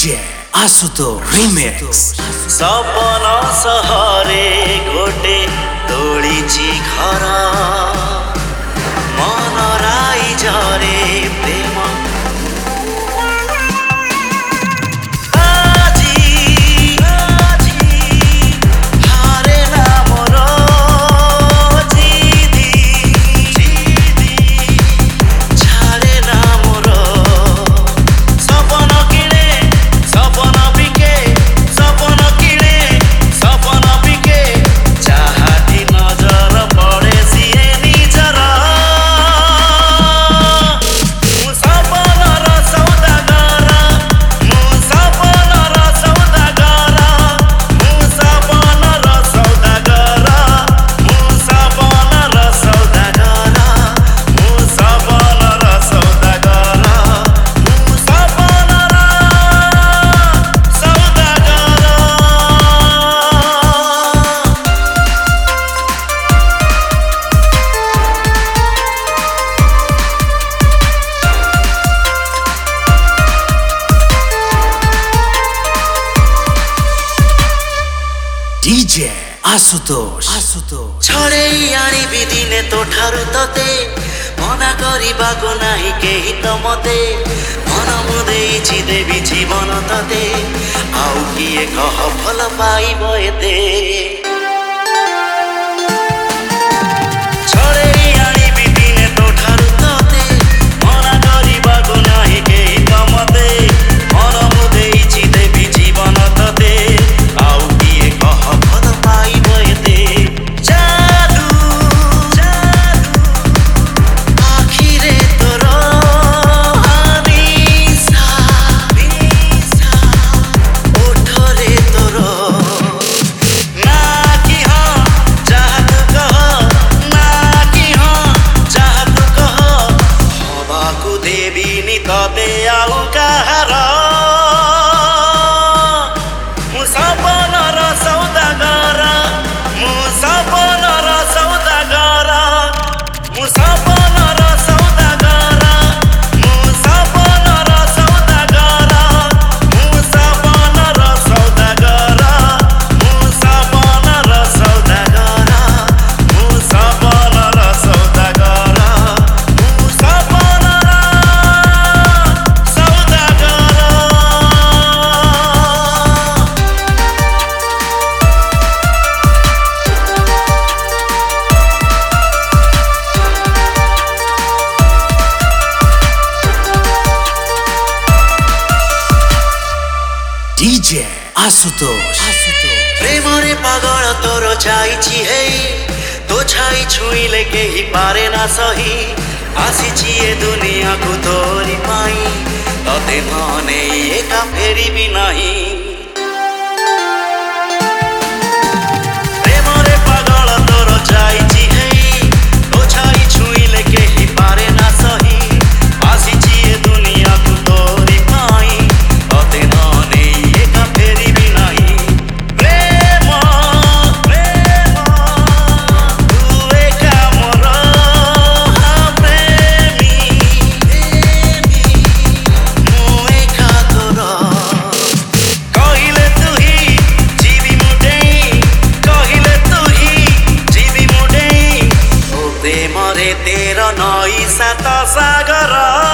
DJ Asuto Remix सपन सहरे गोटे तोड़ीची घर मन राई झरे प्रेम DJ Asutosh छड़े आनी दिने तो ठारू तते मना करिबाको नाही केही त मते मन मु देइछि देवी जीवन तते आउ किए कह फल पाइबो एते DJ Asutosh प्रेम रे पागल तोर जाइछि हे तो छाई छुइले केही पारे ना सही आसीछि ए दुनिया को तोरी पाई तते मने एका फेरी भी नाही प्रेम रे पागल तोर जाइछि हे तो छाई छुइले केही पारे ना सही आसीछि ए दुनिया को तोरी पाई तते मने एका फेरी भी नाही तेरो नई सात सागर